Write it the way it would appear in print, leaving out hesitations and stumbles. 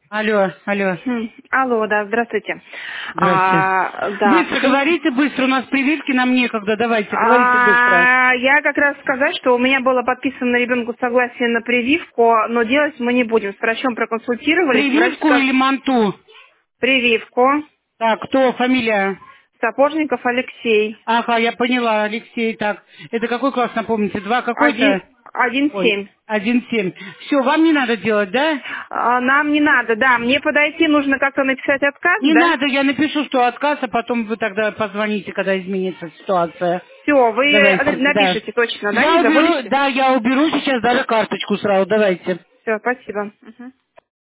Алло, алло. Алло, да, здравствуйте. Здрасте. Да, Быстро говорите, быстро. У нас прививки нам некогда. Давайте, говорите быстро. я как раз сказать, что у меня было подписано ребенку согласие на прививку, но делать мы не будем. С врачом проконсультировались, врач Прививку сказал или манту? прививку. Так, кто, фамилия? Сапожников Алексей. Ага, я поняла, Алексей. Так, это какой класс, напомните? Два какой-то? Один Ой, семь. 1,7. Все, вам не надо делать, да? Нам не надо, да, мне подойти нужно как-то написать отказ, Не да? надо, я напишу, что отказ, а потом вы тогда позвоните, когда изменится ситуация. Все, вы Давайте, да. напишите точно, да, Я не уберу, забудете? да, я уберу сейчас даже карточку сразу, давайте. Все, спасибо. Мгм.